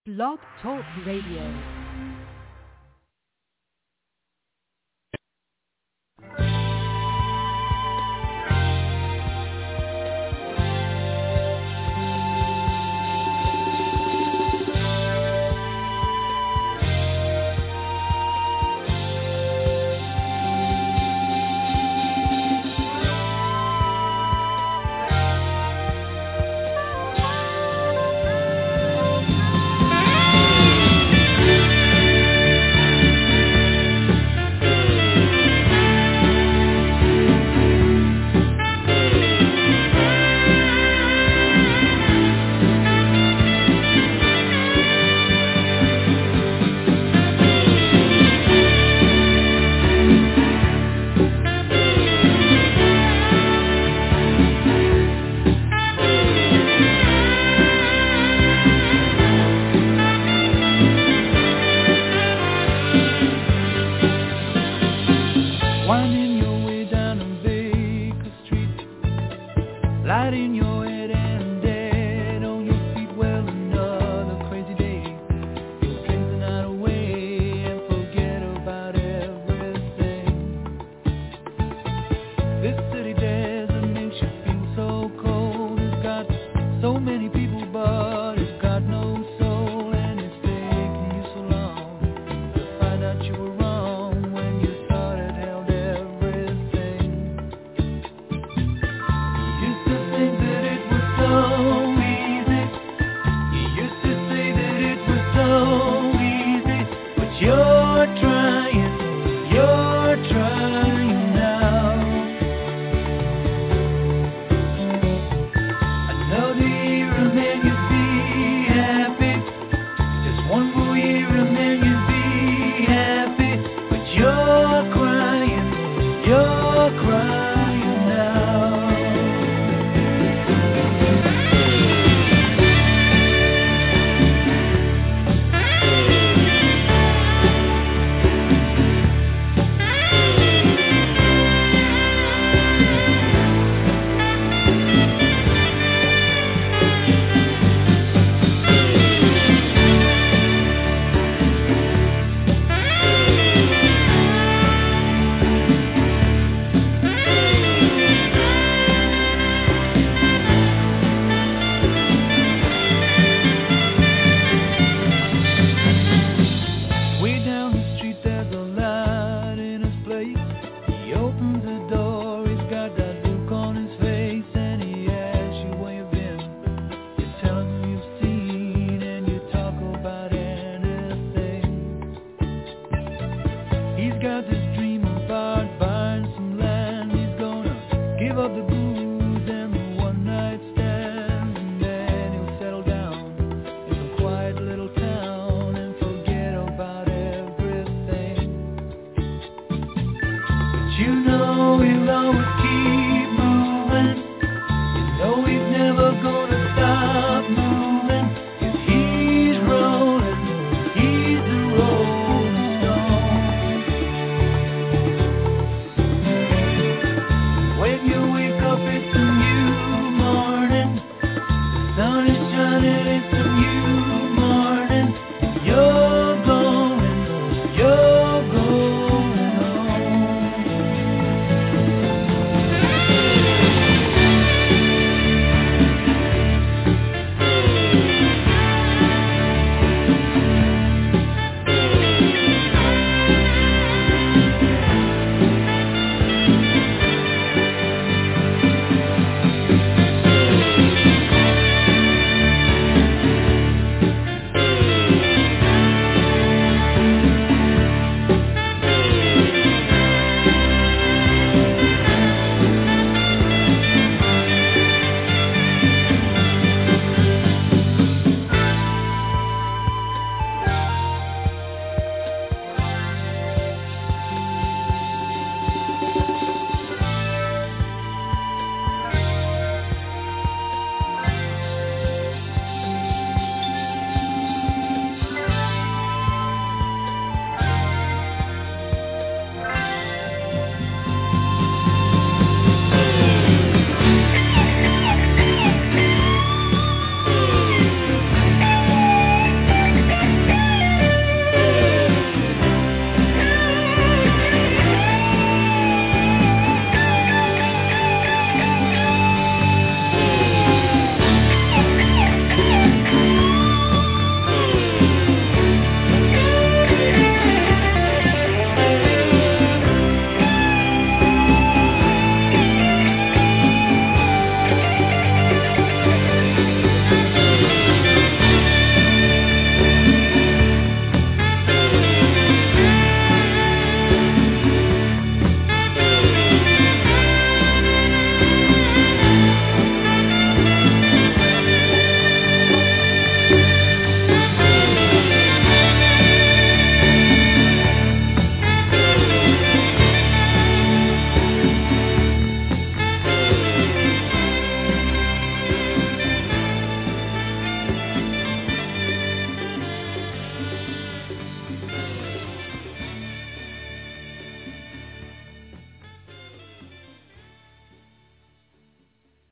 Blog Talk Radio.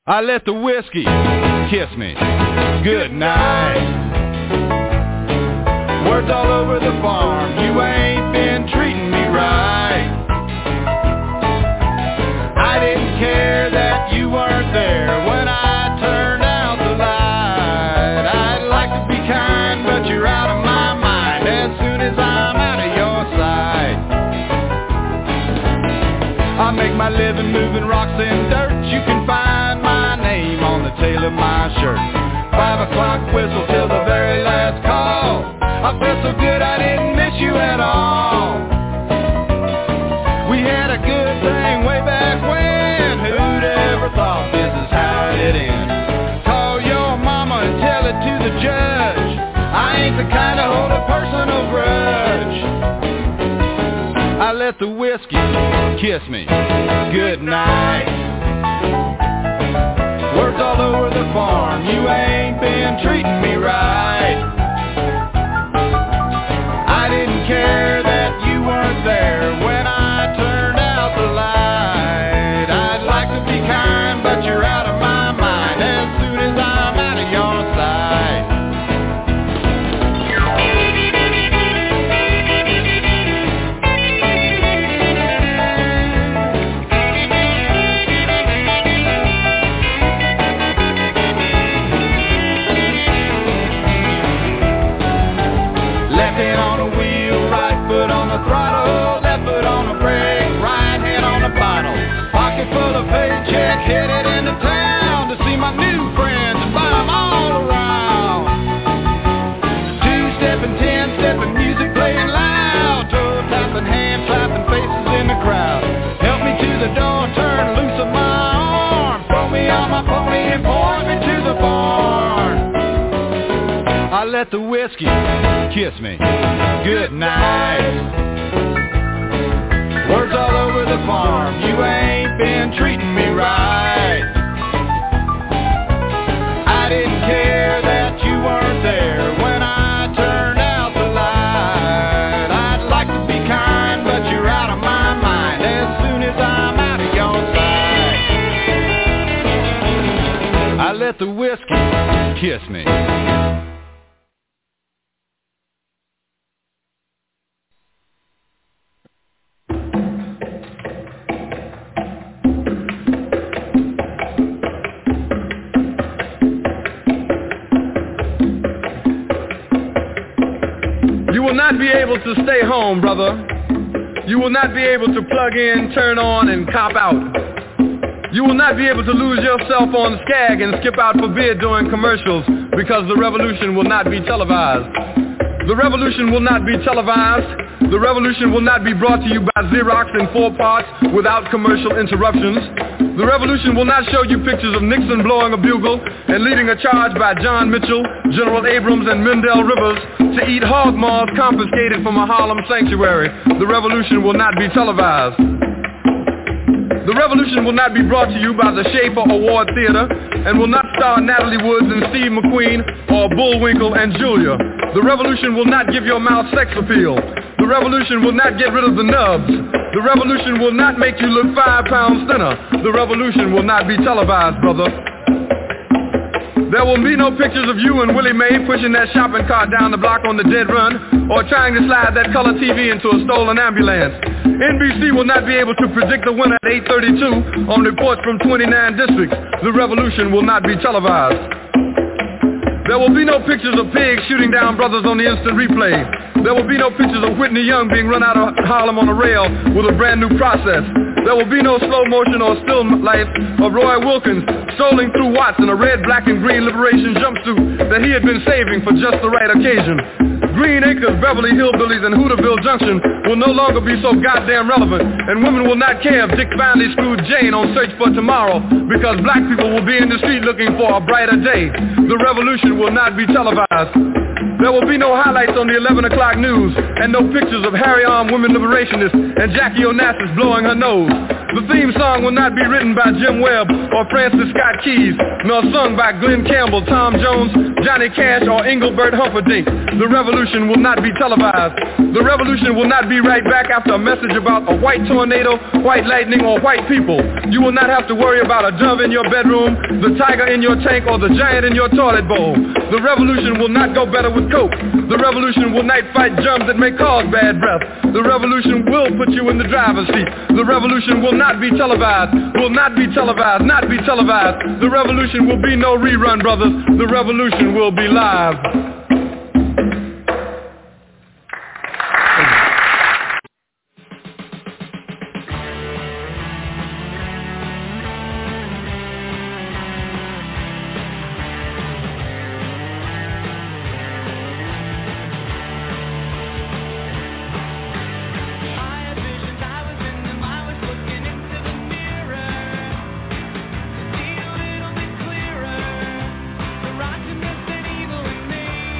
I let the whiskey kiss me goodnight. Words all over the farm, you ain't been treating me right. I didn't care that you weren't there when I turned out the light. I'd like to be kind, but you're out of my mind as soon as I'm out of your sight. I make my living moving rocks and dirt. You can find my name on the tail of my shirt. 5 o'clock whistle till the very last call. I felt so good I didn't miss you at all. We had a good thing way back when. Who'd ever thought this is how it'd end? Call your mama and tell it to the judge. I ain't the kind to hold a personal grudge. I let the whiskey kiss me goodnight. Words all over the farm, you ain't been treating me right. I didn't care that you weren't there when I turned out the light. I'd like to be kind, but you're out of my mind as soon as I'm out of your sight. Throttle, left foot on the brake, right hand on the bottle. Pocket full of paycheck, headed into town to see my new friends and buy them all around. 2-stepping, 10-stepping, music playing loud, toe tapping, hand clapping, faces in the crowd. Help me to the door, turn loose of my arm, throw me on my pony and point me to the barn. I let the whiskey kiss me goodnight. Words all over the farm, you ain't been treating me right. I didn't care that you weren't there when I turned out the light. I'd like to be kind, but you're out of my mind as soon as I'm out of your sight. I let the whiskey kiss me. You will not be able to stay home, brother. You will not be able to plug in, turn on, and cop out. You will not be able to lose yourself on Skag and skip out for beer during commercials because the revolution will not be televised. The revolution will not be televised. The revolution will not be brought to you by Xerox in 4 parts without commercial interruptions. The revolution will not show you pictures of Nixon blowing a bugle and leading a charge by John Mitchell, General Abrams, and Mendel Rivers to eat hog maws confiscated from a Harlem sanctuary. The revolution will not be televised. The revolution will not be brought to you by the Schaefer Award Theater and will not star Natalie Woods and Steve McQueen or Bullwinkle and Julia. The revolution will not give your mouth sex appeal. The revolution will not get rid of the nubs. The revolution will not make you look 5 pounds thinner. The revolution will not be televised, brother. There will be no pictures of you and Willie Mae pushing that shopping cart down the block on the dead run or trying to slide that color TV into a stolen ambulance. NBC will not be able to predict the winner at 8:32 on reports from 29 districts. The revolution will not be televised. There will be no pictures of pigs shooting down brothers on the instant replay. There will be no pictures of Whitney Young being run out of Harlem on a rail with a brand new process. There will be no slow motion or still life of Roy Wilkins strolling through Watts in a red, black, and green liberation jumpsuit that he had been saving for just the right occasion. Green Acres, Beverly Hillbillies, and Hooterville Junction will no longer be so goddamn relevant, and women will not care if Dick finally screwed Jane on Search for Tomorrow because black people will be in the street looking for a brighter day. The revolution will not be televised. There will be no highlights on the 11 o'clock news and no pictures of hairy-armed women liberationists and Jackie Onassis blowing her nose. The theme song will not be written by Jim Webb or Francis Scott Keys, nor sung by Glenn Campbell, Tom Jones, Johnny Cash or Engelbert Humperdinck. The revolution will not be televised. The revolution will not be right back after a message about a white tornado, white lightning, or white people. You will not have to worry about a dove in your bedroom, the tiger in your tank, or the giant in your toilet bowl. The revolution will not go better with coke. The revolution will not fight germs that may cause bad breath. The revolution will put you in the driver's seat. The revolution will not be televised, will not be televised, not be televised. The revolution will be no rerun, brothers. The revolution will be live. Rottenness and evil in me.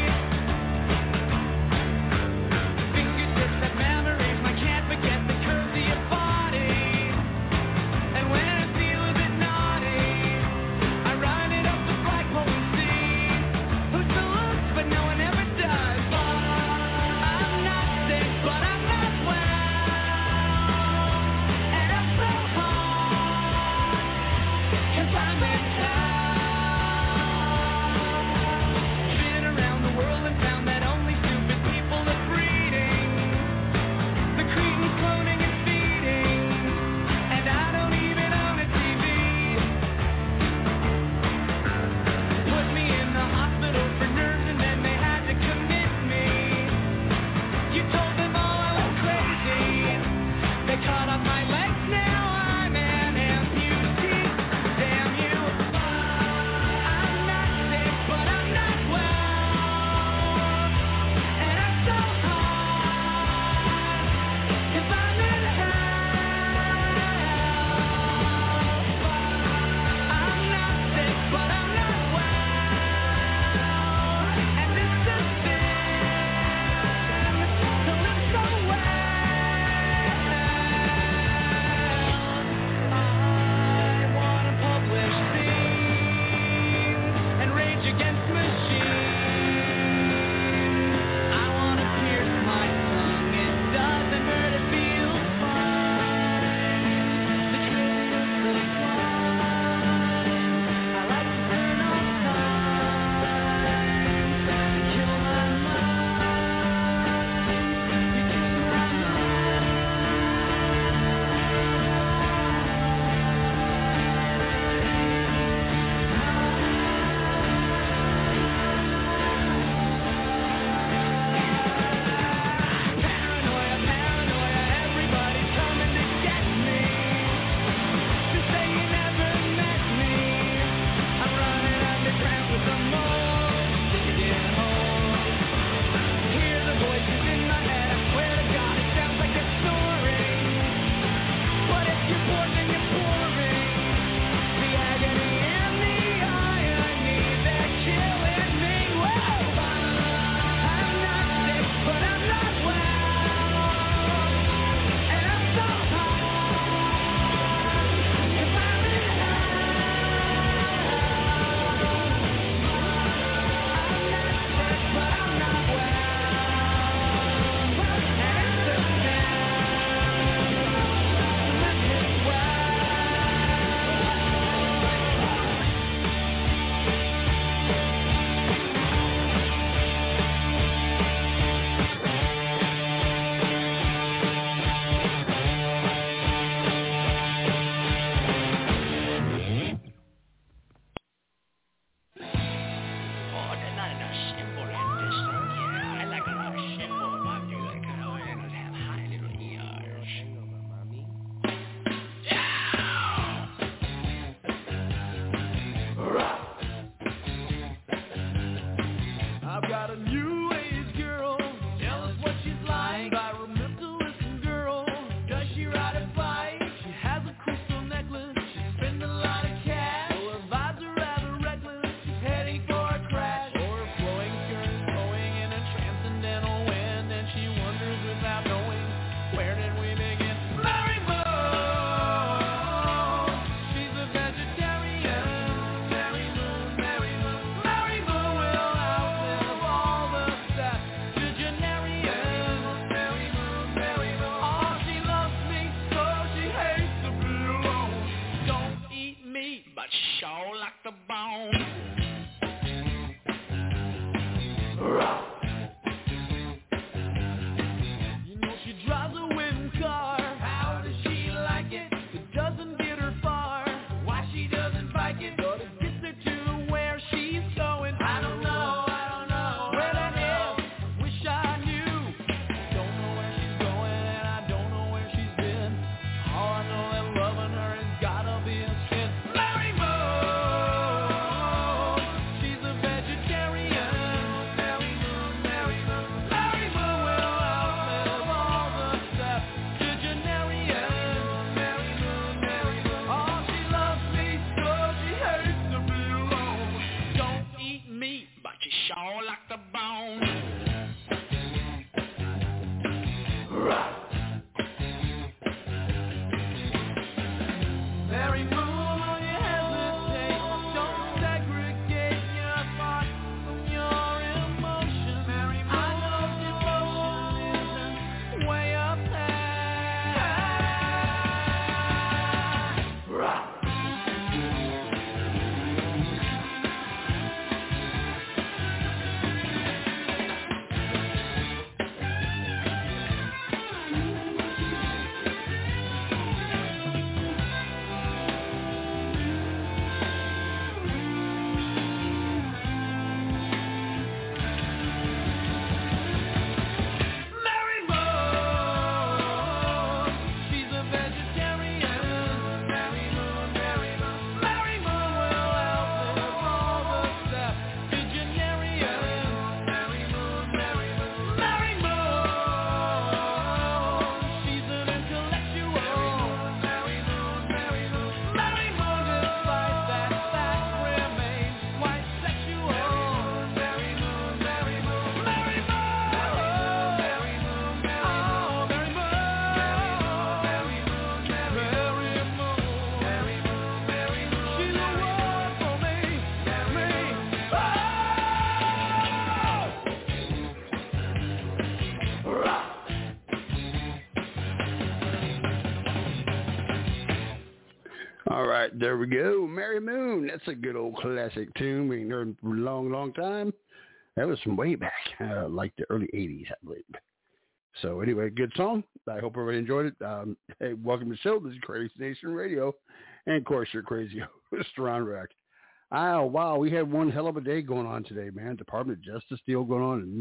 All right, there we go. Mary Moon. That's a good old classic tune. We ain't heard for a long, long time. That was from way back, like the early 80s, I believe. So anyway, good song. I hope everybody enjoyed it. Hey, welcome to the show. This is Crazy Nation Radio. And, of course, your crazy host, Ron Rack. Oh, wow, we had one hell of a day going on today, man. Department of Justice deal going on. And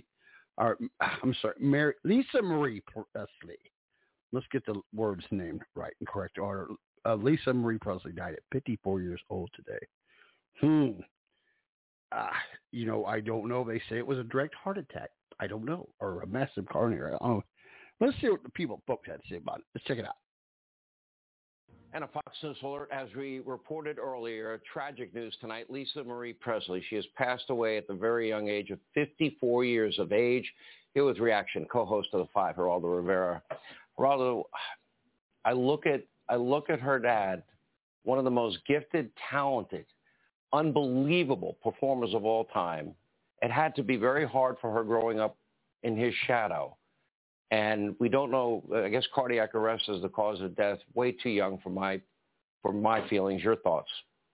Lisa Marie Presley. Let's get the words named right in correct order. Lisa Marie Presley died at 54 years old today. I don't know. They say it was a direct heart attack. I don't know. Or a massive coronary. I don't know. Let's see what the folks had to say about it. Let's check it out. And a Fox News alert, as we reported earlier, tragic news tonight. Lisa Marie Presley, she has passed away at the very young age of 54 years of age. Here with Reaction, co-host of The Five, Geraldo Rivera. Geraldo, I look at her dad, one of the most gifted, talented, unbelievable performers of all time. It had to be very hard for her growing up in his shadow. And we don't know, I guess cardiac arrest is the cause of death. Way too young for my feelings. Your thoughts?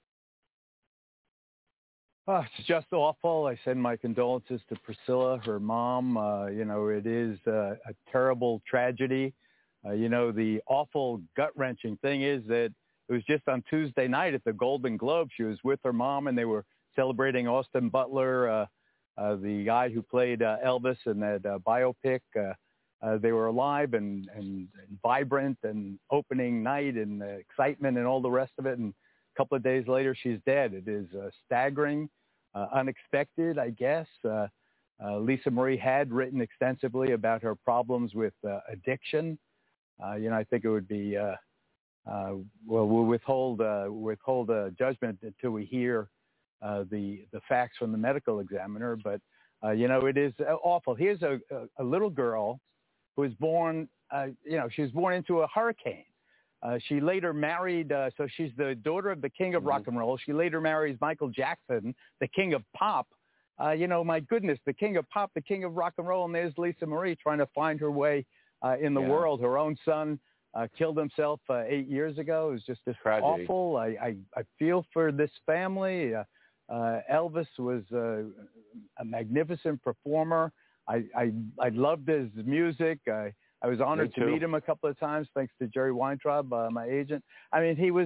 It's just awful. I send my condolences to Priscilla, her mom. It is a terrible tragedy. The awful gut-wrenching thing is that it was just on Tuesday night at the Golden Globe. She was with her mom, and they were celebrating Austin Butler, the guy who played Elvis in that biopic. They were alive and vibrant and opening night and excitement and all the rest of it. And a couple of days later, she's dead. It is staggering, unexpected, I guess. Lisa Marie had written extensively about her problems with addiction. I think it would be, we'll withhold judgment until we hear the facts from the medical examiner. But, it is awful. Here's a little girl who was born, she was born into a hurricane. She later married, so she's the daughter of the king of rock and roll. She later marries Michael Jackson, the king of pop. My goodness, the king of pop, the king of rock and roll, and there's Lisa Marie trying to find her way in the world. Her own son killed himself 8 years ago. It was just awful. I feel for this family. Elvis was a magnificent performer. I loved his music. I was honored to meet him a couple of times, thanks to Jerry Weintraub, my agent. I mean, he was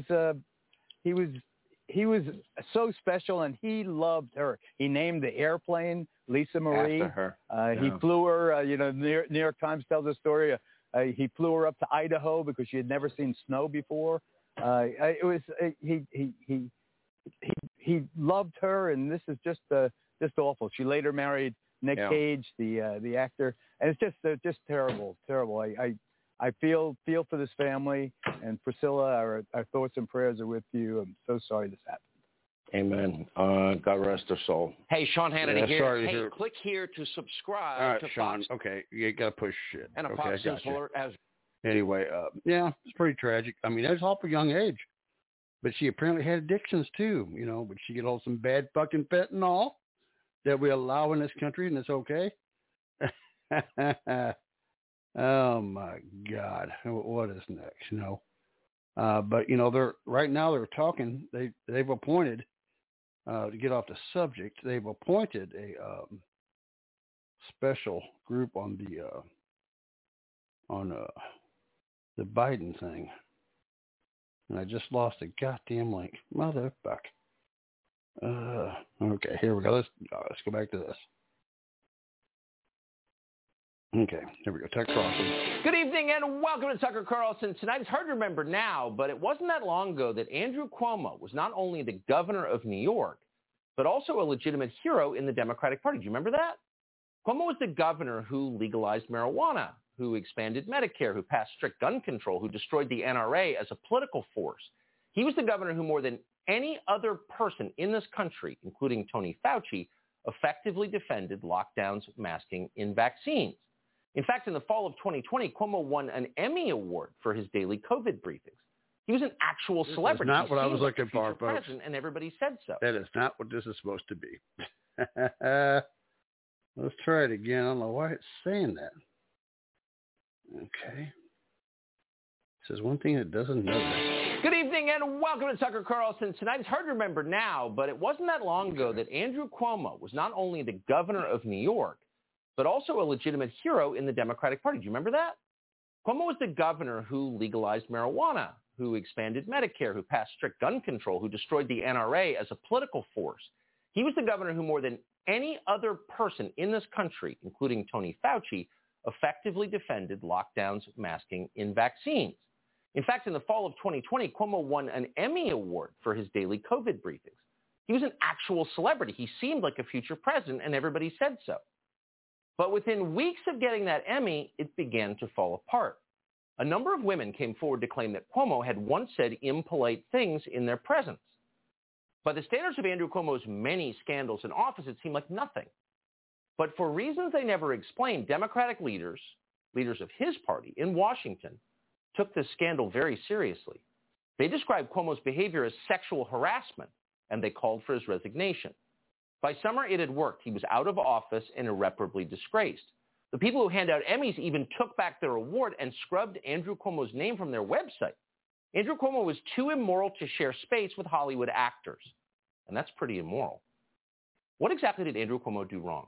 so special, and he loved her. He named the airplane Lisa Marie. After her. He flew her. New York Times tells a story. He flew her up to Idaho because she had never seen snow before. He loved her, and this is just awful. She later married Nick Cage, the actor, and it's just terrible. I feel for this family, and Priscilla, our thoughts and prayers are with you. I'm so sorry this happened. Amen. God rest her soul. Hey, Sean Hannity here. Click here to subscribe to Sean. Fox. Okay, you got to push it. And a Fox News alert as. Anyway, it's pretty tragic. I mean, that's awful young age. But she apparently had addictions too, but she get all some bad fucking fentanyl that we allow in this country, and it's okay. Oh my God, what is next? But they're talking. They've appointed to get off the subject. They've appointed a special group on the Biden thing. And I just lost the goddamn link. Motherfucker. Okay, here we go. Let's go back to this. Okay, here we go. Tucker Carlson. Good evening and welcome to Tucker Carlson Tonight. It's hard to remember now, but it wasn't that long ago that Andrew Cuomo was not only the governor of New York, but also a legitimate hero in the Democratic Party. Do you remember that? Cuomo was the governor who legalized marijuana, who expanded Medicare, who passed strict gun control, who destroyed the NRA as a political force. He was the governor who, more than any other person in this country, including Tony Fauci, effectively defended lockdowns, masking, and vaccines. In fact, in the fall of 2020, Cuomo won an Emmy Award for his daily COVID briefings. He was an actual celebrity. That's not what I was looking for, folks. And everybody said so. That is not what this is supposed to be. Let's try it again. I don't know why it's saying that. Okay. Says one thing it doesn't know. Good evening and welcome to Tucker Carlson Tonight. It's hard to remember now, but it wasn't that long ago that Andrew Cuomo was not only the governor of New York, but also a legitimate hero in the Democratic Party. Do you remember that? Cuomo was the governor who legalized marijuana, who expanded Medicare, who passed strict gun control, who destroyed the NRA as a political force. He was the governor who, more than any other person in this country, including Tony Fauci, effectively defended lockdowns, masking, and vaccines. In fact, in the fall of 2020, Cuomo won an Emmy Award for his daily COVID briefings. He was an actual celebrity. He seemed like a future president, and everybody said so. But within weeks of getting that Emmy, it began to fall apart. A number of women came forward to claim that Cuomo had once said impolite things in their presence. By the standards of Andrew Cuomo's many scandals in office, it seemed like nothing. But for reasons they never explained, Democratic leaders of his party in Washington, took this scandal very seriously. They described Cuomo's behavior as sexual harassment, and they called for his resignation. By summer, it had worked. He was out of office and irreparably disgraced. The people who hand out Emmys even took back their award and scrubbed Andrew Cuomo's name from their website. Andrew Cuomo was too immoral to share space with Hollywood actors, and that's pretty immoral. What exactly did Andrew Cuomo do wrong?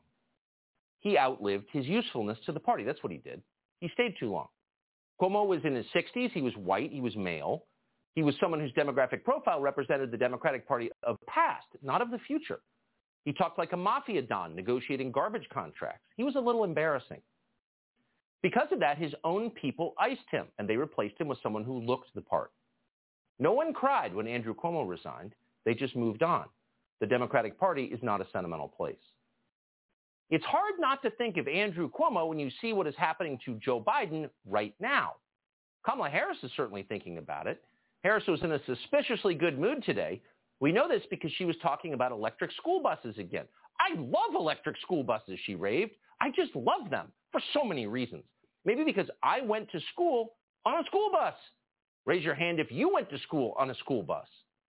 He outlived his usefulness to the party. That's what he did. He stayed too long. Cuomo was in his 60s. He was white. He was male. He was someone whose demographic profile represented the Democratic Party of the past, not of the future. He talked like a mafia don negotiating garbage contracts. He was a little embarrassing. Because of that, his own people iced him, and they replaced him with someone who looked the part. No one cried when Andrew Cuomo resigned. They just moved on. The Democratic Party is not a sentimental place. It's hard not to think of Andrew Cuomo when you see what is happening to Joe Biden right now. Kamala Harris is certainly thinking about it. Harris was in a suspiciously good mood today. We know this because she was talking about electric school buses again. I love electric school buses, she raved. I just love them for so many reasons. Maybe because I went to school on a school bus. Raise your hand if you went to school on a school bus.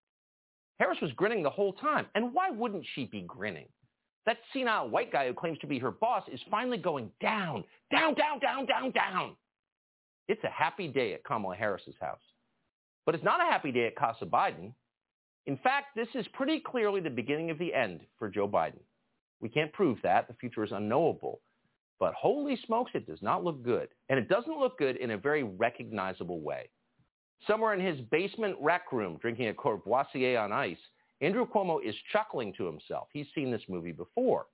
Harris was grinning the whole time. And why wouldn't she be grinning? That senile white guy who claims to be her boss is finally going down, down, down, down, down, down. It's a happy day at Kamala Harris's house. But it's not a happy day at Casa Biden. In fact, this is pretty clearly the beginning of the end for Joe Biden. We can't prove that. The future is unknowable. But holy smokes, it does not look good. And it doesn't look good in a very recognizable way. Somewhere in his basement rec room, drinking a Courvoisier on ice, Andrew Cuomo is chuckling to himself. He's seen this movie before.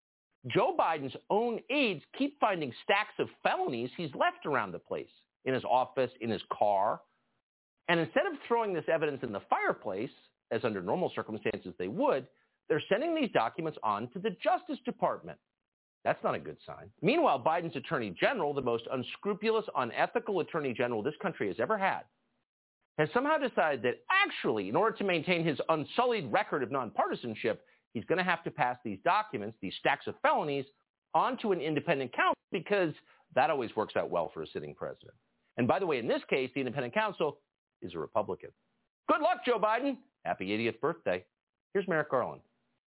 Joe Biden's own aides keep finding stacks of felonies he's left around the place, in his office, in his car. And instead of throwing this evidence in the fireplace, as under normal circumstances they would, they're sending these documents on to the Justice Department. That's not a good sign. Meanwhile, Biden's attorney general, the most unscrupulous, unethical attorney general this country has ever had, has somehow decided that actually, in order to maintain his unsullied record of nonpartisanship, he's going to have to pass these documents, these stacks of felonies, onto an independent counsel because that always works out well for a sitting president. And by the way, in this case, the independent counsel is a Republican. Good luck, Joe Biden. Happy 80th birthday. Here's Merrick Garland.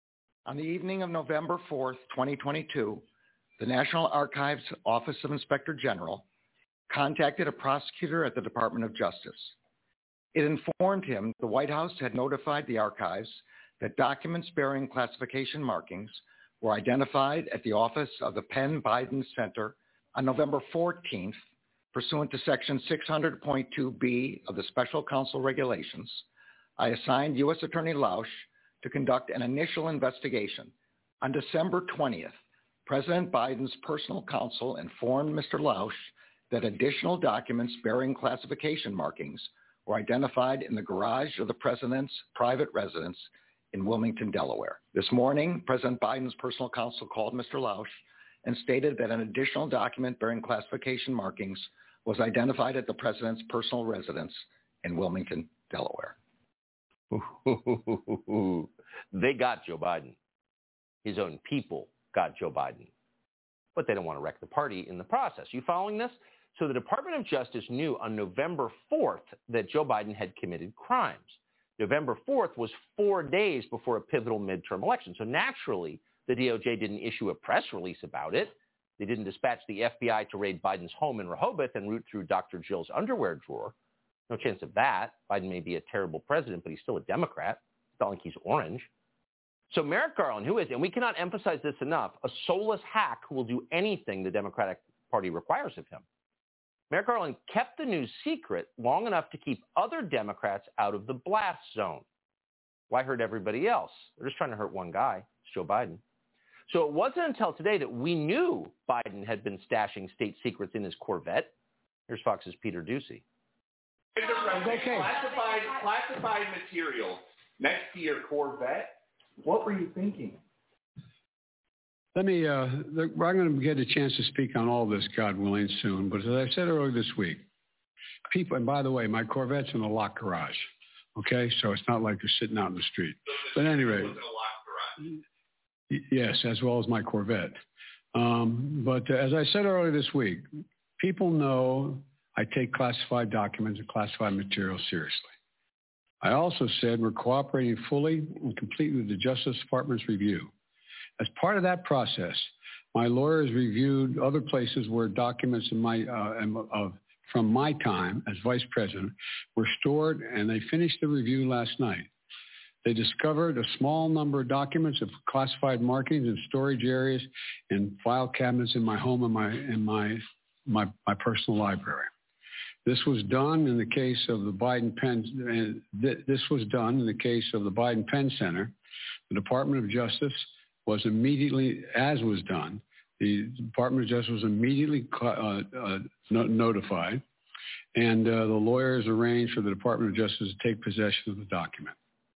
On the evening of November 4th, 2022, the National Archives Office of Inspector General contacted a prosecutor at the Department of Justice. It informed him the White House had notified the archives that documents bearing classification markings were identified at the office of the Penn Biden Center on November 14th, pursuant to Section 600.2b of the Special Counsel Regulations. I assigned U.S. Attorney Lausch to conduct an initial investigation. On December 20th, President Biden's personal counsel informed Mr. Lausch that additional documents bearing classification markings were identified in the garage of the president's private residence in Wilmington, Delaware. This morning, President Biden's personal counsel called Mr. Lausch and stated that an additional document bearing classification markings was identified at the president's personal residence in Wilmington, Delaware. They got Joe Biden. His own people got Joe Biden. But they don't want to wreck the party in the process. You following this? So the Department of Justice knew on November 4th that Joe Biden had committed crimes. November 4th was 4 days before a pivotal midterm election. So naturally, the DOJ didn't issue a press release about it. They didn't dispatch the FBI to raid Biden's home in Rehoboth and root through Dr. Jill's underwear drawer. No chance of that. Biden may be a terrible president, but he's still a Democrat. It's not like he's orange. So Merrick Garland, who is, and we cannot emphasize this enough, a soulless hack who will do anything the Democratic Party requires of him. Merrick Garland kept the news secret long enough to keep other Democrats out of the blast zone. Why hurt everybody else? They're just trying to hurt one guy. It's Joe Biden. So it wasn't until today that we knew Biden had been stashing state secrets in his Corvette. Here's Fox's Peter Doocy. Classified material next to your Corvette. What were you thinking? I'm going to get a chance to speak on all this, God willing, soon. But as I said earlier this week, people, and by the way, my Corvette's in a locked garage. Okay, so it's not like you're sitting out in the street. But anyway, yes, as well as my Corvette. But as I said earlier this week, people know I take classified documents and classified material seriously. I also said we're cooperating fully and completely with the Justice Department's review. As part of that process, my lawyers reviewed other places where documents from my time as vice president were stored, and they finished the review last night. They discovered a small number of documents of classified markings in storage areas and file cabinets in my home and my personal library. This was done in the case of the Biden Penn. This was done in the case of the Biden Penn Center. The Department of Justice was immediately, as was done, the Department of Justice was immediately notified, and the lawyers arranged for the Department of Justice to take possession of the document.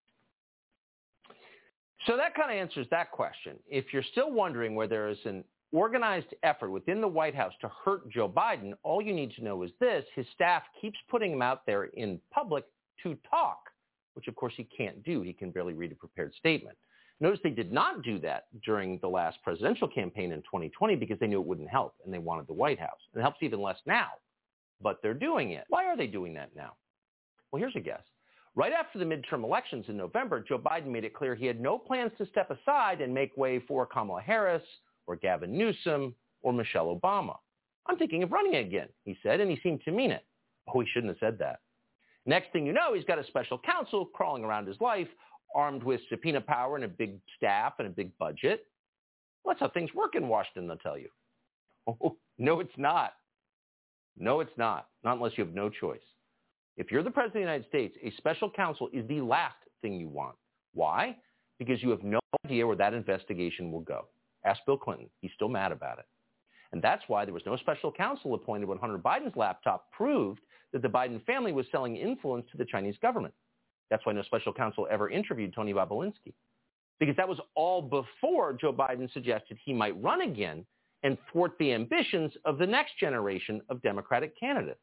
So that kind of answers that question. If you're still wondering where there is an organized effort within the White House to hurt Joe Biden, all you need to know is this: his staff keeps putting him out there in public to talk, which of course he can't do. He can barely read a prepared statement. Notice they did not do that during the last presidential campaign in 2020 because they knew it wouldn't help and they wanted the White House. And it helps even less now, but they're doing it. Why are they doing that now? Well, here's a guess. Right after the midterm elections in November, Joe Biden made it clear he had no plans to step aside and make way for Kamala Harris or Gavin Newsom or Michelle Obama. I'm thinking of running again, he said, and he seemed to mean it. Oh, he shouldn't have said that. Next thing you know, he's got a special counsel crawling around his life, armed with subpoena power and a big staff and a big budget. Well, that's how things work in Washington, they'll tell you. Oh, no, it's not. No, it's not. Not unless you have no choice. If you're the President of the United States, a special counsel is the last thing you want. Why? Because you have no idea where that investigation will go. Ask Bill Clinton. He's still mad about it. And that's why there was no special counsel appointed when Hunter Biden's laptop proved that the Biden family was selling influence to the Chinese government. That's why no special counsel ever interviewed Tony Bobulinski, because that was all before Joe Biden suggested he might run again and thwart the ambitions of the next generation of Democratic candidates.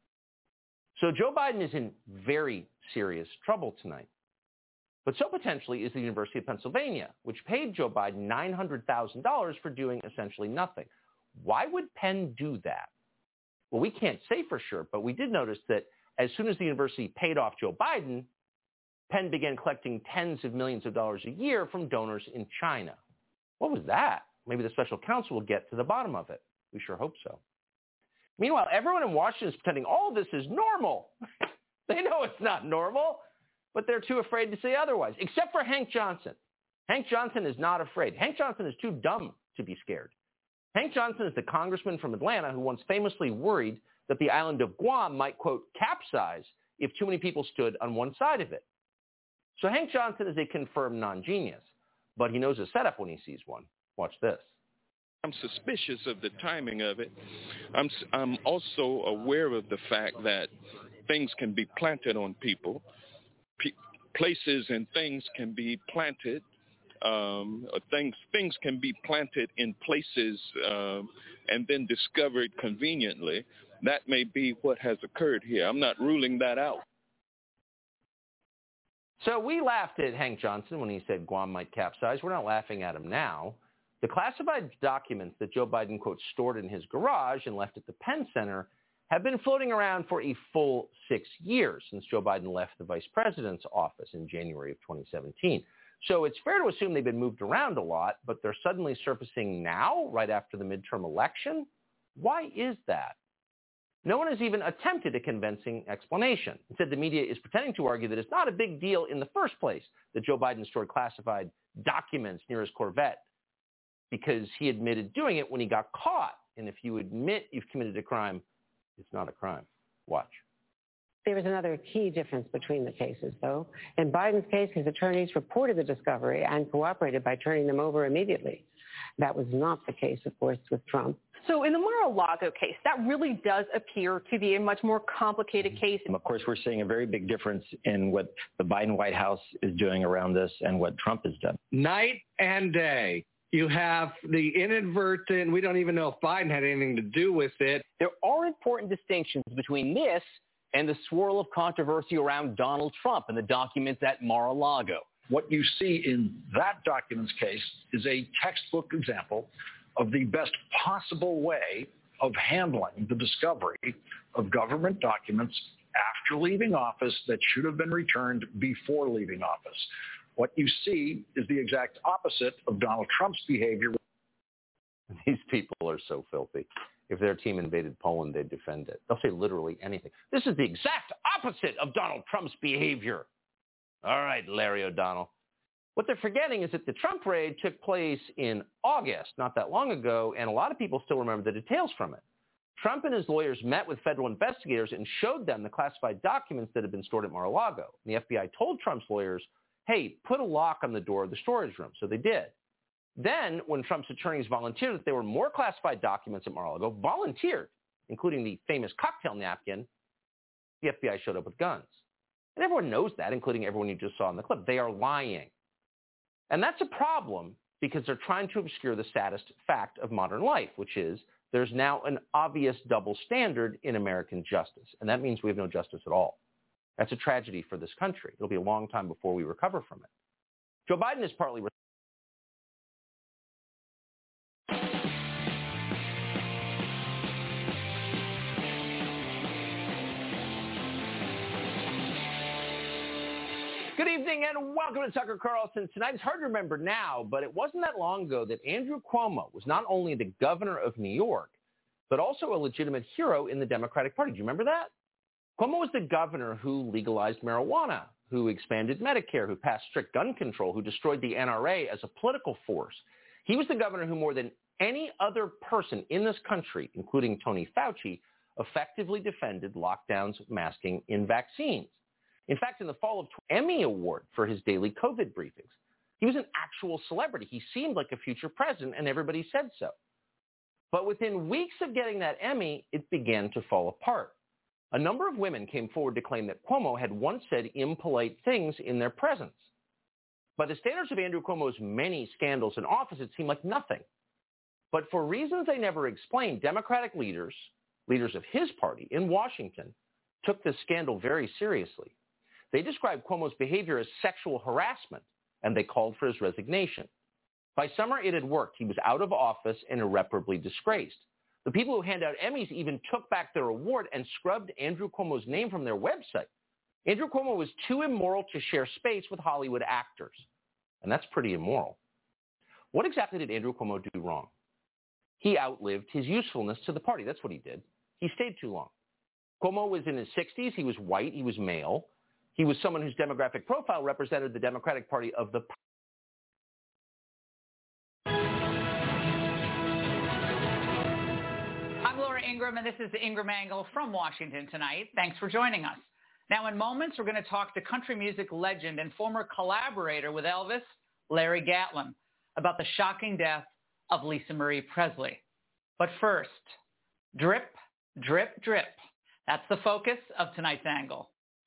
So Joe Biden is in very serious trouble tonight. But so potentially is the University of Pennsylvania, which paid Joe Biden $900,000 for doing essentially nothing. Why would Penn do that? Well, we can't say for sure, but we did notice that as soon as the university paid off Joe Biden, Penn began collecting tens of millions of dollars a year from donors in China. What was that? Maybe the special counsel will get to the bottom of it. We sure hope so. Meanwhile, everyone in Washington is pretending all of this is normal. They know it's not normal, but they're too afraid to say otherwise, except for Hank Johnson. Hank Johnson is not afraid. Hank Johnson is too dumb to be scared. Hank Johnson is the congressman from Atlanta who once famously worried that the island of Guam might, quote, capsize if too many people stood on one side of it. So Hank Johnson is a confirmed non-genius, but he knows a setup when he sees one. Watch this. I'm suspicious of the timing of it. I'm also aware of the fact that things can be planted on people. Places and things can be planted. Things can be planted in places and then discovered conveniently. That may be what has occurred here. I'm not ruling that out. So we laughed at Hank Johnson when he said Guam might capsize. We're not laughing at him now. The classified documents that Joe Biden, quote, stored in his garage and left at the Penn Center have been floating around for a full 6 years since Joe Biden left the vice president's office in January of 2017. So it's fair to assume they've been moved around a lot, but they're suddenly surfacing now, right after the midterm election. Why is that? No one has even attempted a convincing explanation. Instead, the media is pretending to argue that it's not a big deal in the first place that Joe Biden stored classified documents near his Corvette because he admitted doing it when he got caught. And if you admit you've committed a crime, it's not a crime. Watch. There is another key difference between the cases, though. In Biden's case, his attorneys reported the discovery and cooperated by turning them over immediately. That was not the case, of course, with Trump. So in the Mar-a-Lago case, that really does appear to be a much more complicated case. Of course, we're seeing a very big difference in what the Biden White House is doing around this and what Trump has done. Night and day. You have the inadvertent, we don't even know if Biden had anything to do with it. There are important distinctions between this and the swirl of controversy around Donald Trump and the documents at Mar-a-Lago. What you see in that documents case is a textbook example of the best possible way of handling the discovery of government documents after leaving office that should have been returned before leaving office. What you see is the exact opposite of Donald Trump's behavior. These people are so filthy. If their team invaded Poland, they'd defend it. They'll say literally anything. This is the exact opposite of Donald Trump's behavior. All right, Larry O'Donnell. What they're forgetting is that the Trump raid took place in August, not that long ago, and a lot of people still remember the details from it. Trump and his lawyers met with federal investigators and showed them the classified documents that had been stored at Mar-a-Lago. The FBI told Trump's lawyers, hey, put a lock on the door of the storage room. So they did. Then, when Trump's attorneys volunteered that there were more classified documents at Mar-a-Lago, volunteered, including the famous cocktail napkin, the FBI showed up with guns. And everyone knows that, including everyone you just saw in the clip. They are lying. And that's a problem because they're trying to obscure the saddest fact of modern life, which is there's now an obvious double standard in American justice. And that means we have no justice at all. That's a tragedy for this country. It'll be a long time before we recover from it. Joe Biden is partly Good evening and welcome to Tucker Carlson Tonight. It's hard to remember now, but it wasn't that long ago that Andrew Cuomo was not only the governor of New York, but also a legitimate hero in the Democratic Party. Do you remember that? Cuomo was the governor who legalized marijuana, who expanded Medicare, who passed strict gun control, who destroyed the NRA as a political force. He was the governor who, more than any other person in this country, including Tony Fauci, effectively defended lockdowns, masking, and vaccines. In fact, in the fall of Emmy Award for his daily COVID briefings. He was an actual celebrity. He seemed like a future president, and everybody said so. But within weeks of getting that Emmy, it began to fall apart. A number of women came forward to claim that Cuomo had once said impolite things in their presence. By the standards of Andrew Cuomo's many scandals in office, it seemed like nothing. But for reasons they never explained, Democratic leaders of his party in Washington, took this scandal very seriously. They described Cuomo's behavior as sexual harassment, and they called for his resignation. By summer, it had worked. He was out of office and irreparably disgraced. The people who hand out Emmys even took back their award and scrubbed Andrew Cuomo's name from their website. Andrew Cuomo was too immoral to share space with Hollywood actors, and that's pretty immoral. What exactly did Andrew Cuomo do wrong? He outlived his usefulness to the party. That's what he did. He stayed too long. Cuomo was in his 60s. He was white. He was male. He was someone whose demographic profile represented the Democratic Party of the... I'm Laura Ingraham, and this is the Ingraham Angle from Washington Tonight. Thanks for joining us. Now, in moments, we're going to talk to country music legend and former collaborator with Elvis, Larry Gatlin, about the shocking death of Lisa Marie Presley. But first, drip, drip, drip. That's the focus of tonight's angle.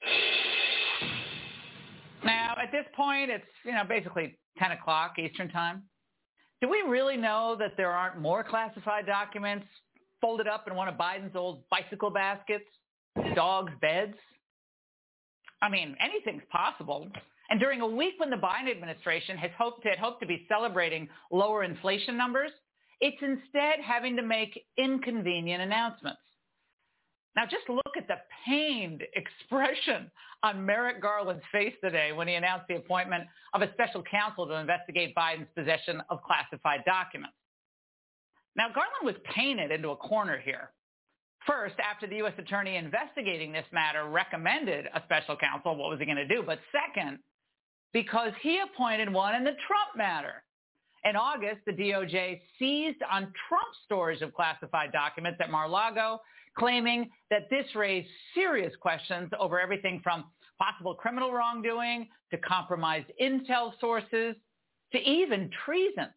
Now, at this point, it's, basically 10 o'clock Eastern time. Do we really know that there aren't more classified documents folded up in one of Biden's old bicycle baskets, dogs' beds? I mean, anything's possible. And during a week when the Biden administration had hoped to be celebrating lower inflation numbers, it's instead having to make inconvenient announcements. Now, just look at the pained expression on Merrick Garland's face today when he announced the appointment of a special counsel to investigate Biden's possession of classified documents. Now, Garland was painted into a corner here. First, after the U.S. attorney investigating this matter recommended a special counsel, what was he going to do? But second, because he appointed one in the Trump matter. In August, the DOJ seized on Trump's storage of classified documents at Mar-a-Lago, claiming that this raised serious questions over everything from possible criminal wrongdoing to compromised intel sources to even treason.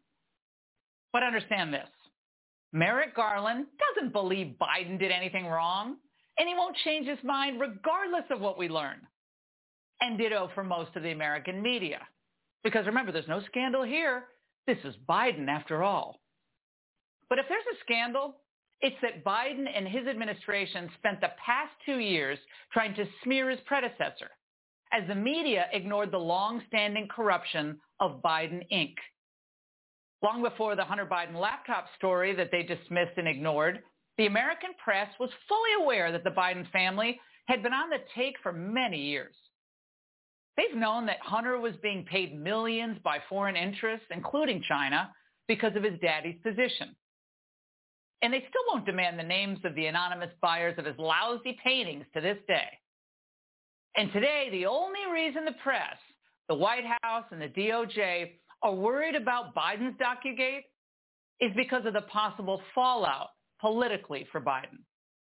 But understand this. Merrick Garland doesn't believe Biden did anything wrong, and he won't change his mind regardless of what we learn. And ditto for most of the American media. Because remember, there's no scandal here. This is Biden, after all. But if there's a scandal, it's that Biden and his administration spent the past 2 years trying to smear his predecessor, as the media ignored the long-standing corruption of Biden, Inc. Long before the Hunter Biden laptop story that they dismissed and ignored, the American press was fully aware that the Biden family had been on the take for many years. They've known that Hunter was being paid millions by foreign interests, including China, because of his daddy's position. And they still won't demand the names of the anonymous buyers of his lousy paintings to this day. And today, the only reason the press, the White House, and the DOJ are worried about Biden's DocuGate is because of the possible fallout politically for Biden.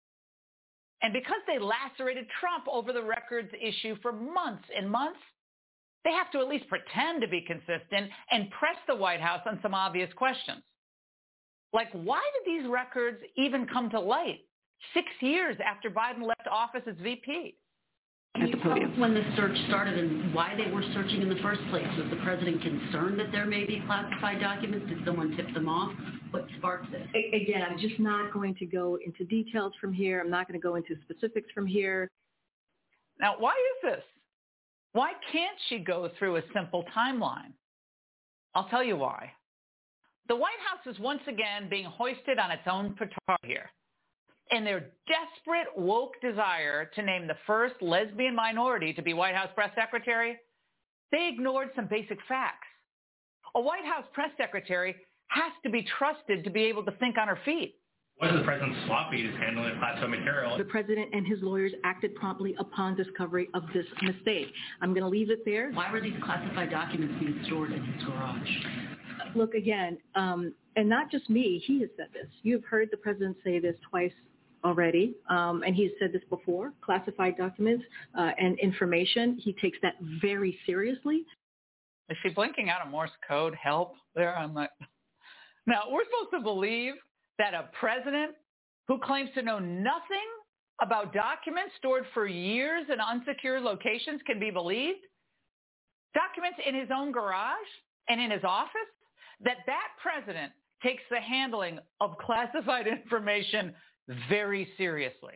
And because they lacerated Trump over the records issue for months and months, they have to at least pretend to be consistent and press the White House on some obvious questions. Like, why did these records even come to light 6 years after Biden left office as VP? Can you tell us when this search started and why they were searching in the first place? Was the president concerned that there may be classified documents? Did someone tip them off? What sparked this? Again, I'm just not going to go into details from here. I'm not going to go into specifics from here. Now, why is this? Why can't she go through a simple timeline? I'll tell you why. The White House is once again being hoisted on its own petard here. In their desperate woke desire to name the first lesbian minority to be White House press secretary, they ignored some basic facts. A White House press secretary has to be trusted to be able to think on her feet. Wasn't the president sloppy just handling classified material? The president and his lawyers acted promptly upon discovery of this mistake. I'm going to leave it there. Why were these classified documents being stored in his garage? Look, again, and not just me, he has said this. You've heard the president say this twice already, and he's said this before, classified documents and information. He takes that very seriously. Is she blinking out a Morse code help there? I'm like, now, we're supposed to believe that a president who claims to know nothing about documents stored for years in unsecured locations can be believed? Documents in his own garage and in his office? That president takes the handling of classified information very seriously.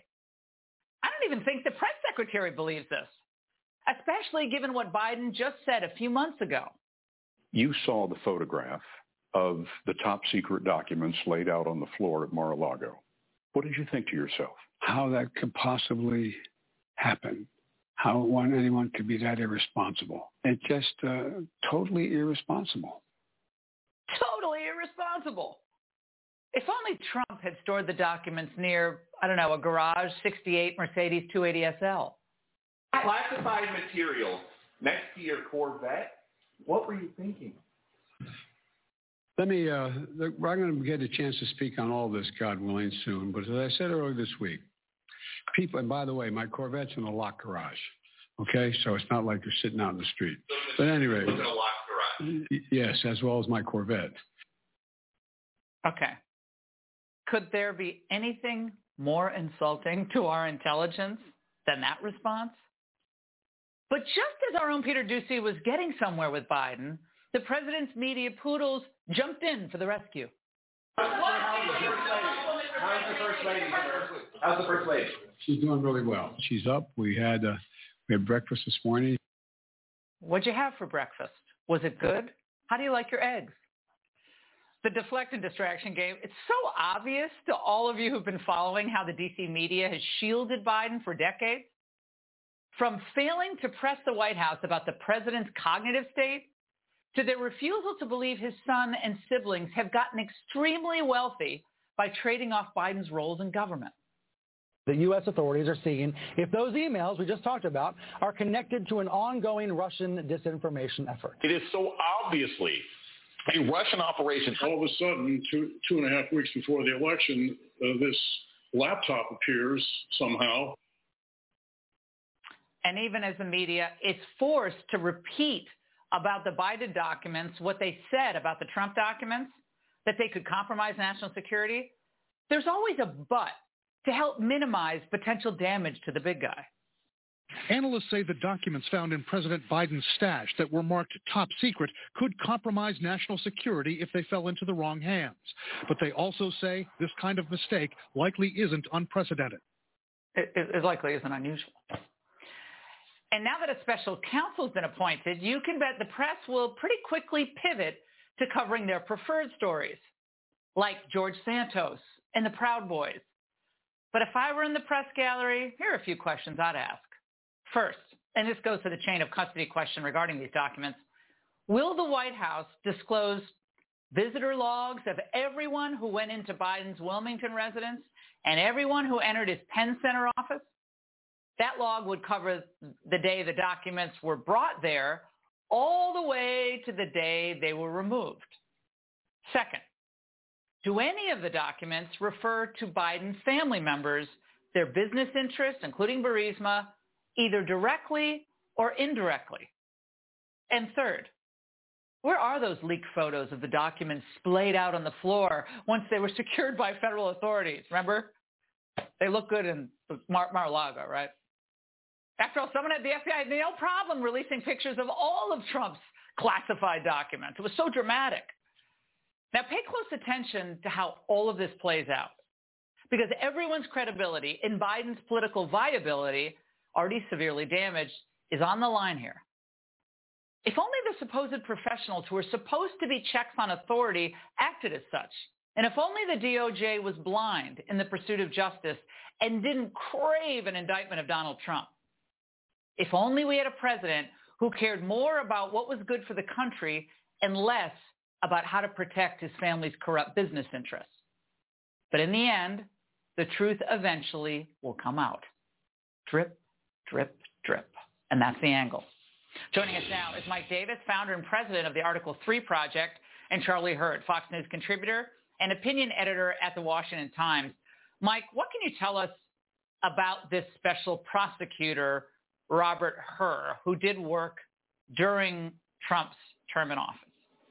I don't even think the press secretary believes this, especially given what Biden just said a few months ago. You saw the photograph of the top secret documents laid out on the floor at Mar-a-Lago. What did you think to yourself? How that could possibly happen. How anyone could be that irresponsible. It's just totally irresponsible. Totally irresponsible. If only Trump had stored the documents near, I don't know, a garage 68 Mercedes 280 SL. Classified material next to your Corvette. What were you thinking? I'm going to get a chance to speak on all this, God willing, soon. But as I said earlier this week, people, and by the way, my Corvette's in a locked garage. Okay, so it's not like they're sitting out in the street. But at any rate, in a locked garage. Yes, as well as my Corvette. Okay. Could there be anything more insulting to our intelligence than that response? But just as our own Peter Doocy was getting somewhere with Biden, the president's media poodles jumped in for the rescue. How's the first lady? She's doing really well. She's up. We had breakfast this morning. What'd you have for breakfast? Was it good? How do you like your eggs? The deflect and distraction game, it's so obvious to all of you who've been following how the D.C. media has shielded Biden for decades. From failing to press the White House about the president's cognitive state, to their refusal to believe his son and siblings have gotten extremely wealthy by trading off Biden's roles in government. The U.S. authorities are seeing if those emails we just talked about are connected to an ongoing Russian disinformation effort. It is so obviously a Russian operation. All of a sudden, two and a half weeks before the election, this laptop appears somehow. And even as the media, it's forced to repeat about the Biden documents what they said about the Trump documents, that they could compromise national security. There's always a but to help minimize potential damage to the big guy. Analysts say the documents found in President Biden's stash that were marked top secret could compromise national security if they fell into the wrong hands. But they also say this kind of mistake likely isn't unprecedented. It likely isn't unusual. And now that a special counsel's been appointed, you can bet the press will pretty quickly pivot to covering their preferred stories, like George Santos and the Proud Boys. But if I were in the press gallery, here are a few questions I'd ask. First, and this goes to the chain of custody question regarding these documents, will the White House disclose visitor logs of everyone who went into Biden's Wilmington residence and everyone who entered his Penn Center office? That log would cover the day the documents were brought there all the way to the day they were removed. Second, do any of the documents refer to Biden's family members, their business interests, including Burisma, either directly or indirectly? And third, where are those leaked photos of the documents splayed out on the floor once they were secured by federal authorities? Remember? They look good in Mar-a-Lago, right? After all, someone at the FBI had no problem releasing pictures of all of Trump's classified documents. It was so dramatic. Now, pay close attention to how all of this plays out, because everyone's credibility in Biden's political viability, already severely damaged, is on the line here. If only the supposed professionals who were supposed to be checks on authority acted as such, and if only the DOJ was blind in the pursuit of justice and didn't crave an indictment of Donald Trump. If only we had a president who cared more about what was good for the country and less about how to protect his family's corrupt business interests. But in the end, the truth eventually will come out. Drip, drip, drip. And that's the angle. Joining us now is Mike Davis, founder and president of the Article 3 Project, and Charlie Hurd, Fox News contributor and opinion editor at the Washington Times. Mike, what can you tell us about this special prosecutor, Robert Hur, who did work during Trump's term in office?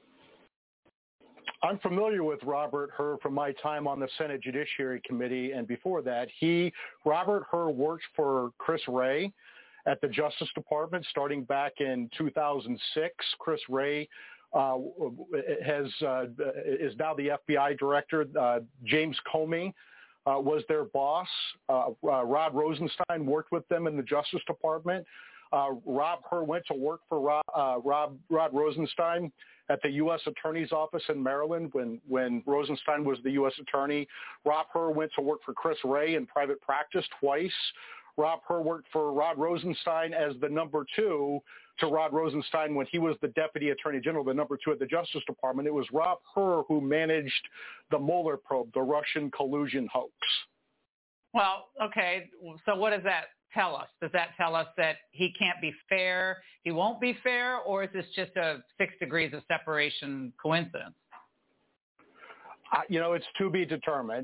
I'm familiar with Robert Hur from my time on the Senate Judiciary Committee, and before that, Robert Hur worked for Chris Wray at the Justice Department starting back in 2006. Chris Wray is now the FBI director. James Comey was their boss. Rod Rosenstein worked with them in the Justice Department. Rob Hur went to work for Rod Rosenstein at the U.S. Attorney's Office in Maryland when Rosenstein was the U.S. Attorney. Rob Hur went to work for Chris Wray in private practice twice. Rob Hur worked for Rod Rosenstein as the number 2 to Rod Rosenstein when he was the Deputy Attorney General, the number 2 at the Justice Department. It was Rob Hur who managed the Mueller probe, the Russian collusion hoax. Well, okay, so what does that tell us? Does that tell us that he can't be fair, he won't be fair, or is this just a 6 degrees of separation coincidence? It's to be determined.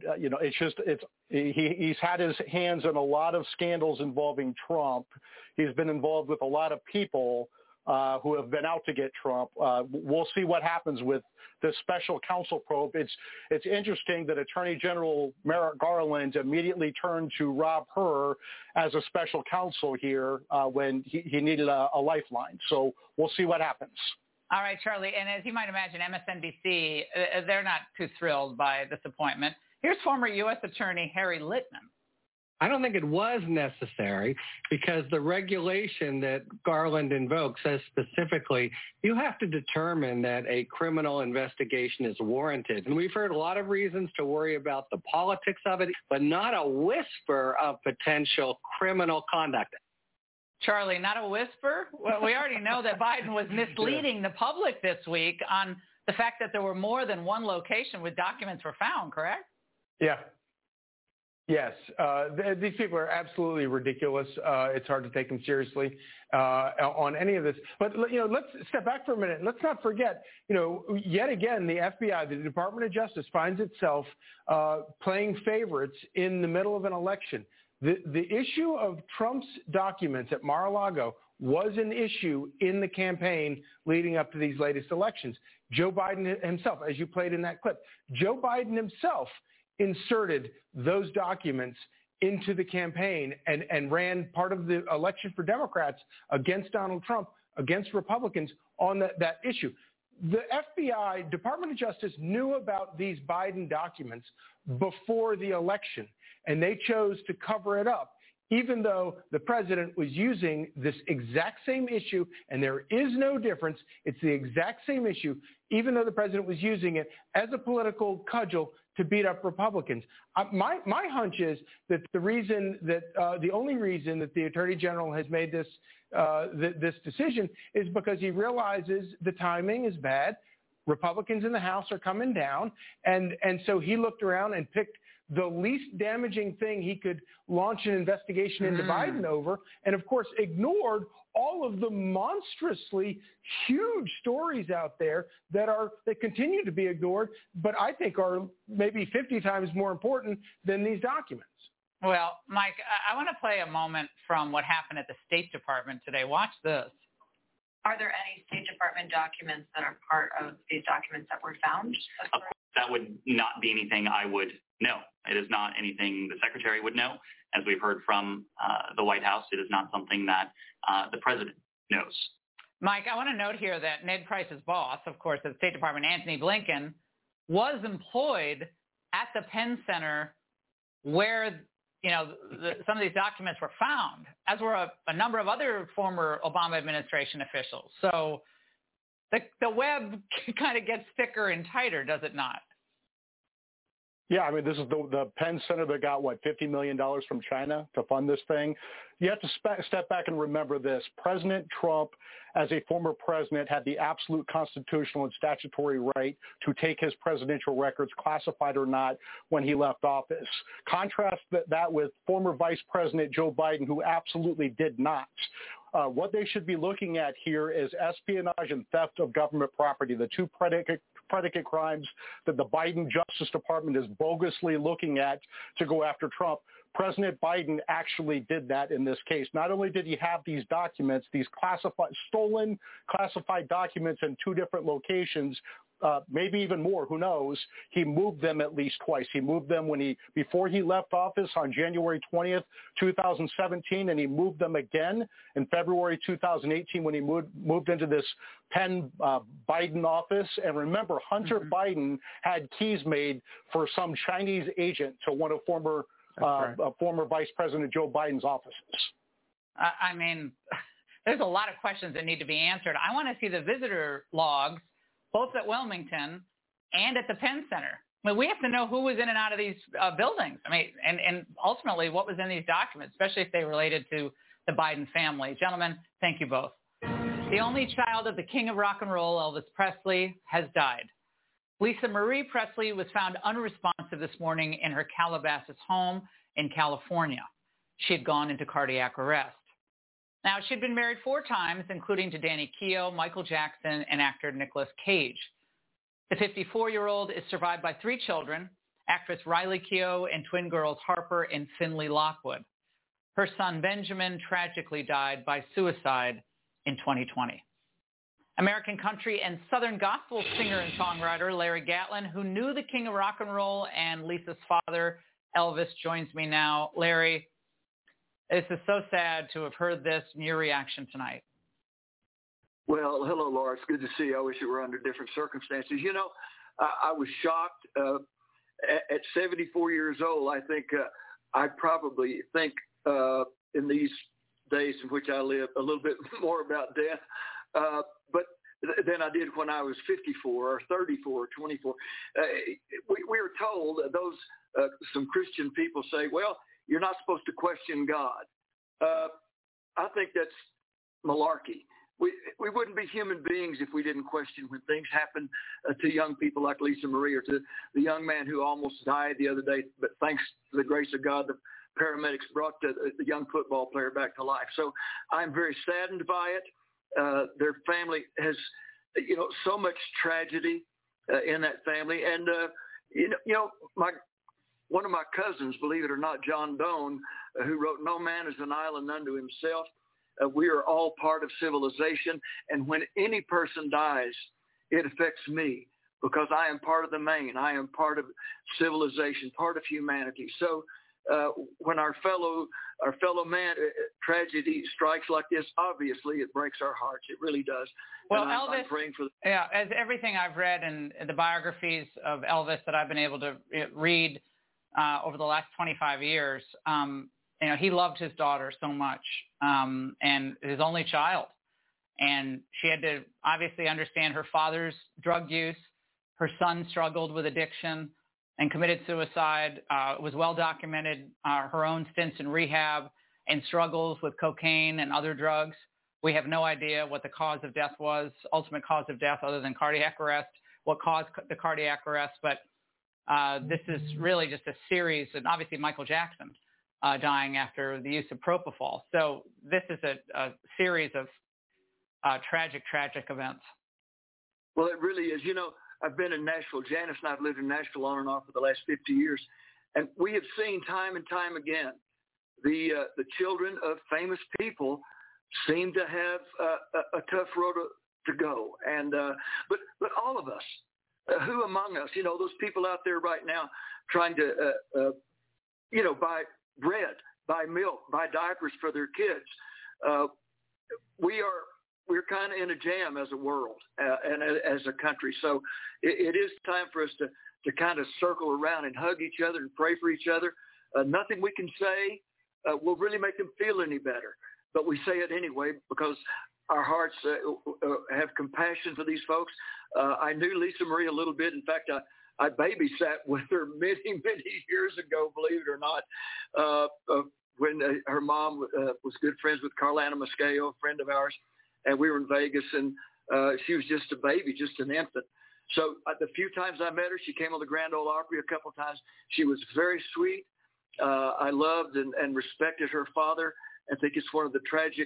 He's had his hands in a lot of scandals involving Trump. He's been involved with a lot of people who have been out to get Trump. We'll see what happens with this special counsel probe. It's interesting that Attorney General Merrick Garland immediately turned to Rob Hur as a special counsel here when he needed a lifeline. So we'll see what happens. All right, Charlie, and as you might imagine, MSNBC, they're not too thrilled by this appointment. Here's former U.S. Attorney Harry Litman. I don't think it was necessary because the regulation that Garland invokes says specifically you have to determine that a criminal investigation is warranted. And we've heard a lot of reasons to worry about the politics of it, but not a whisper of potential criminal conduct. Charlie, not a whisper? Well, we already know that Biden was misleading the public this week on the fact that there were more than one location where documents were found, correct? Yeah. Yes, these people are absolutely ridiculous. It's hard to take them seriously on any of this. But let's step back for a minute. Let's not forget, yet again, the FBI, the Department of Justice, finds itself playing favorites in the middle of an election. The issue of Trump's documents at Mar-a-Lago was an issue in the campaign leading up to these latest elections. Joe Biden himself, as you played in that clip, Joe Biden himself inserted those documents into the campaign and ran part of the election for Democrats against Donald Trump, against Republicans on that issue. The FBI, Department of Justice, knew about these Biden documents before the election, and they chose to cover it up, even though the president was using this exact same issue, and there is no difference. It's the exact same issue, even though the president was using it as a political cudgel to beat up Republicans. My hunch is that the only reason that the Attorney General has made this decision is because he realizes the timing is bad. Republicans in the House are coming down, and so he looked around and picked the least damaging thing he could launch an investigation into Biden over, and of course ignored all of the monstrously huge stories out there that continue to be ignored, but I think are maybe 50 times more important than these documents. Well, Mike, I want to play a moment from what happened at the State Department today. Watch this. Are there any State Department documents that are part of these documents that were found? That would not be anything I would know. It is not anything the Secretary would know. As we've heard from the White House, it is not something that the President knows. Mike, I want to note here that Ned Price's boss, of course, at the State Department, Antony Blinken, was employed at the Penn Center where some of these documents were found, as were a number of other former Obama administration officials. So the web kind of gets thicker and tighter, does it not? Yeah, I mean, this is the Penn Center that got, $50 million from China to fund this thing. You have to step back and remember this. President Trump, as a former president, had the absolute constitutional and statutory right to take his presidential records, classified or not, when he left office. Contrast that with former Vice President Joe Biden, who absolutely did not. What they should be looking at here is espionage and theft of government property, the two predicate crimes that the Biden Justice Department is bogusly looking at to go after Trump. President Biden actually did that in this case. Not only did he have these documents, these stolen classified documents in two different locations, maybe even more, who knows, he moved them at least twice. He moved them before he left office on January 20th, 2017, and he moved them again in February 2018 when he moved into this Penn Biden office. And remember, Hunter Biden had keys made for some Chinese agent to one of former Vice President Joe Biden's offices. I mean, there's a lot of questions that need to be answered. I want to see the visitor logs, both at Wilmington and at the Penn Center. I mean, we have to know who was in and out of these buildings. I mean, and ultimately what was in these documents, especially if they related to the Biden family. Gentlemen, thank you both. The only child of the king of rock and roll, Elvis Presley, has died. Lisa Marie Presley was found unresponsive this morning in her Calabasas home in California. She had gone into cardiac arrest. Now, she'd been married 4 times, including to Danny Keough, Michael Jackson, and actor Nicolas Cage. The 54-year-old is survived by 3 children, actress Riley Keough and twin girls Harper and Finley Lockwood. Her son Benjamin tragically died by suicide in 2020. American country and Southern gospel singer and songwriter Larry Gatlin, who knew the king of rock and roll and Lisa's father, Elvis, joins me now. Larry, this is so sad to have heard this and your reaction tonight. Well, hello, Laura. It's good to see you. I wish it were under different circumstances. I was shocked. At 74 years old, I think I probably think in these days in which I live a little bit more about death. But than I did when I was 54 or 34 or 24. We were told those some Christian people say, well, you're not supposed to question God. I think that's malarkey. we wouldn't be human beings if we didn't question when things happen to young people like Lisa Marie, or to the young man who almost died the other day. But thanks to the grace of God, the paramedics brought the young football player back to life. So I'm very saddened by it. Their family has, so much tragedy in that family. And, one of my cousins, believe it or not, John Doan, who wrote No Man is an Island Unto Himself. We are all part of civilization. And when any person dies, it affects me because I am part of the main. I am part of civilization, part of humanity. So when our fellow man tragedy strikes like this, obviously it breaks our hearts. It really does. Well, and Elvis, I'm praying for as everything I've read in the biographies of Elvis that I've been able to read over the last 25 years, he loved his daughter so much, and his only child. And she had to obviously understand her father's drug use. Her son struggled with addiction and committed suicide. It was well documented, her own stints in rehab and struggles with cocaine and other drugs. We have no idea what the cause of death was, ultimate cause of death other than cardiac arrest, what caused the cardiac arrest. But this is really just a series, and obviously Michael Jackson dying after the use of propofol. So this is a series of tragic events. Well, it really is. I've been in Nashville. Janice and I have lived in Nashville on and off for the last 50 years. And we have seen time and time again the children of famous people seem to have a tough road to go. And but all of us, who among us, those people out there right now trying to, buy bread, buy milk, buy diapers for their kids. We're kind of in a jam as a world and as a country. So it is time for us to kind of circle around and hug each other and pray for each other. Nothing we can say will really make them feel any better, but we say it anyway because our hearts have compassion for these folks. I knew Lisa Marie a little bit. In fact, I babysat with her many years ago, believe it or not, when her mom was good friends with Carlana Mosqueo, a friend of ours, and we were in Vegas, and she was just a baby, just an infant. So the few times I met her, she came on the Grand Ole Opry a couple of times. She was very sweet. I loved and respected her father. I think it's one of the tragic,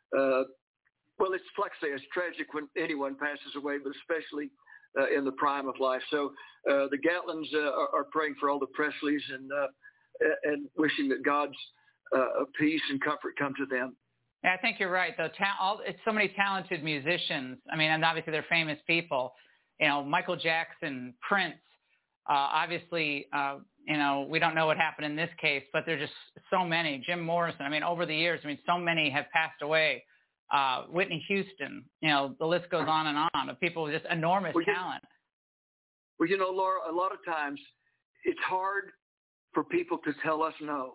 it's like I say, it's tragic when anyone passes away, but especially in the prime of life. So the Gatlins are praying for all the Presleys and wishing that God's peace and comfort come to them. Yeah, I think you're right, though. It's so many talented musicians. I mean, and obviously they're famous people. Michael Jackson, Prince. Obviously, we don't know what happened in this case, but there's just so many. Jim Morrison. I mean, over the years, so many have passed away. Whitney Houston. The list goes on and on of people with just enormous talent. Well, Laura, a lot of times it's hard for people to tell us no.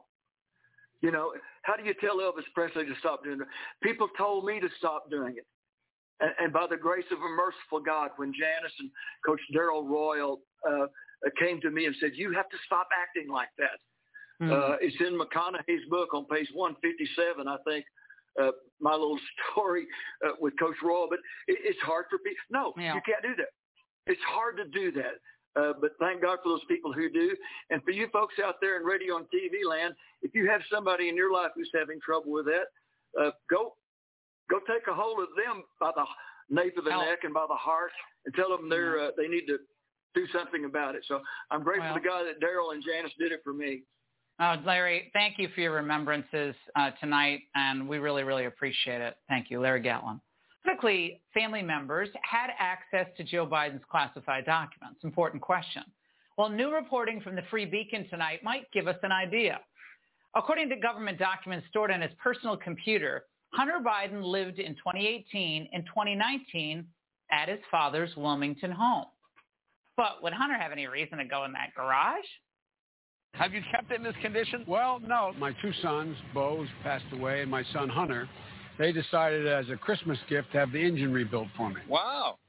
How do you tell Elvis Presley to stop doing it? People told me to stop doing it. And by the grace of a merciful God, when Janice and Coach Darrell Royal came to me and said, you have to stop acting like that. Mm-hmm. It's in McConaughey's book on page 157, I think, my little story with Coach Royal. But it's hard for people. No, You can't do that. It's hard to do that. But thank God for those people who do. And for you folks out there in radio and TV land, if you have somebody in your life who's having trouble with that, go take a hold of them by the nape of the neck and by the heart and tell them they need to do something about it. So I'm grateful to God that Darrell and Janice did it for me. Oh, Larry, thank you for your remembrances tonight, and we really, really appreciate it. Thank you, Larry Gatlin. Typically, family members had access to Joe Biden's classified documents. Important question. Well, new reporting from the Free Beacon tonight might give us an idea. According to government documents stored on his personal computer, Hunter Biden lived in 2018 and 2019 at his father's Wilmington home. But would Hunter have any reason to go in that garage? Have you kept it in this condition? Well, no. My two sons, Bo's passed away, and my son Hunter, they decided as a Christmas gift to have the engine rebuilt for me. Wow.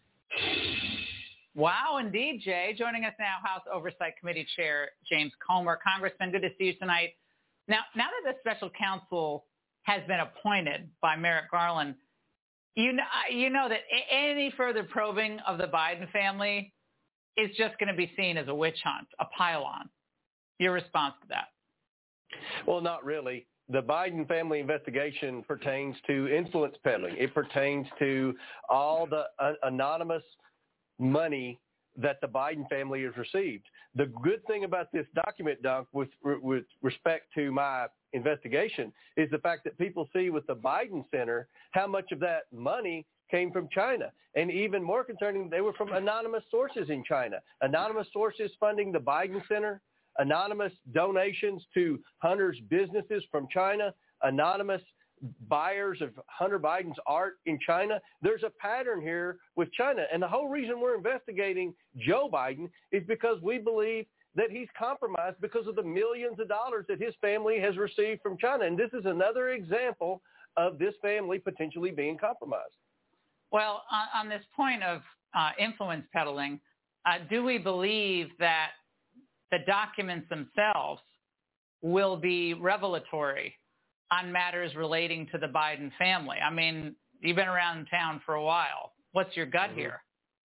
Wow, indeed, Jay. Joining us now, House Oversight Committee Chair James Comer. Congressman, good to see you tonight. Now that the special counsel has been appointed by Merrick Garland, You know that any further probing of the Biden family is just going to be seen as a witch hunt, a pile-on. Your response to that? Well, not really. The Biden family investigation pertains to influence peddling. It pertains to all the anonymous money that the Biden family has received. The good thing about this document, Dunk, with respect to my investigation, is the fact that people see with the Biden Center how much of that money came from China. And even more concerning, they were from anonymous sources in China. Anonymous sources funding the Biden Center, anonymous donations to Hunter's businesses from China, anonymous buyers of Hunter Biden's art in China. There's a pattern here with China. And the whole reason we're investigating Joe Biden is because we believe that he's compromised because of the millions of dollars that his family has received from China. And this is another example of this family potentially being compromised. Well, on this point of influence peddling, do we believe that the documents themselves will be revelatory on matters relating to the Biden family? I mean, you've been around town for a while. What's your gut here?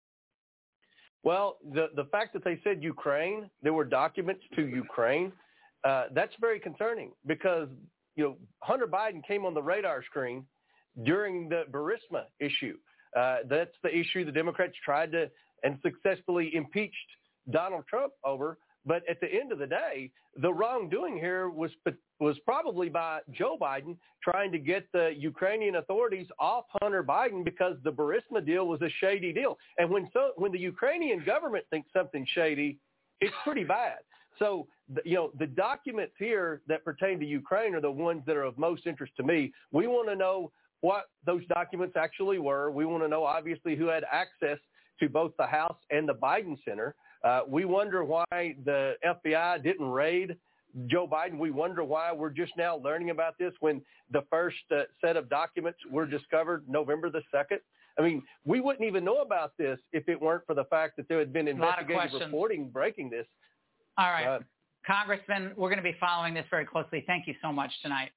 Well, the fact that they said Ukraine, there were documents to Ukraine, that's very concerning because, Hunter Biden came on the radar screen during the Burisma issue. That's the issue the Democrats tried to and successfully impeached Donald Trump over. But at the end of the day, the wrongdoing here was probably by Joe Biden trying to get the Ukrainian authorities off Hunter Biden because the Burisma deal was a shady deal. And when the Ukrainian government thinks something's shady, it's pretty bad. So, the documents here that pertain to Ukraine are the ones that are of most interest to me. We want to know what those documents actually were. We want to know, obviously, who had access to both the House and the Biden Center. We wonder why the FBI didn't raid Joe Biden. We wonder why we're just now learning about this when the first set of documents were discovered November the 2nd. I mean, we wouldn't even know about this if it weren't for the fact that there had been investigative reporting breaking this. All right. Congressman, we're going to be following this very closely. Thank you so much tonight.